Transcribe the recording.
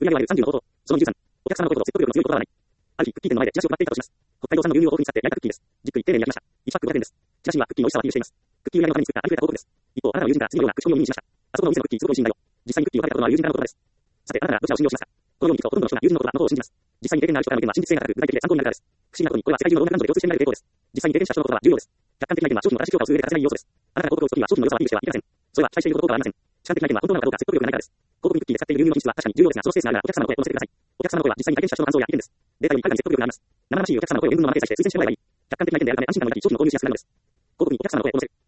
売上は30のこと。その23。お客様の声ほど説得力の強い言葉はない。ある日、クッキー店の前でチラシを配っていたとします。北海道産の牛乳を豆腐に使って焼いたクッキーです。じっくり丁寧に焼きました。1パック500円です。チラシにはクッキーの美味しさをアピールしています。クッキー売上のために作ったありふれた広告です。一方、あなたの友人が次のような口コミを耳にしました。あそこのお店のクッキーすごく美味しいんだよ。実際にクッキーを食べたことのある友人からの言葉です。さて、あなたならどちらを信用しますか。このように聞くと、ほとんどの人が友人の言葉のことを信じます。実際に経験のある人からの意見は真実性が高く、具体的で参考になるからです。不思議なことに、これは世界中の老若男女で共通して見られる傾向です。実際に経験した人の言葉は重要です。客観的な意見は商品の正しい評価をする上で欠かせない要素です。あなたが広告を打つときは商品の良さをアピールしてはいけません。それは期待していることではありません。主観的な意見は本当なのかどうか説得力がないからです。広告にクッキーで使っている牛乳の品質は確かに重要ですが、そのスペースがあるならお客様の声を載せてください。お客様の声は実際に体験した人の感想や意見です。データよりいかに説得力があります。生々しいお客様の声を原文のまま掲載して推薦してもらえばいい。客観的な意見であるため安心感を抱き商品を購入しやすくなるのです。広告にお客様の声を載せる。